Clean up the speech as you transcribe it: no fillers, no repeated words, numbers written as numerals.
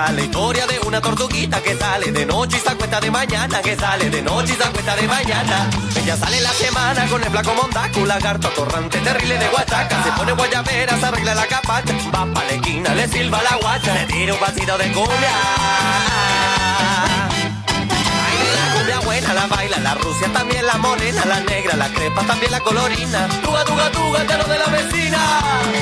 esta es la historia de una tortuguita que sale de noche y se acuesta de mañana, que sale de noche y se acuesta de mañana. Ella sale en la semana con el flaco mondaco, un lagarto atorrante terrible de guachaca. Se pone guayabera, se arregla la capacha, va pa' la esquina, le silba la guacha, le tira un pasito de cumbia. La cumbia buena la baila, la rusia también, la morena, la negra, la crepa también, la colorina. Tuga, tuga, tuga, ya lo de la vecina.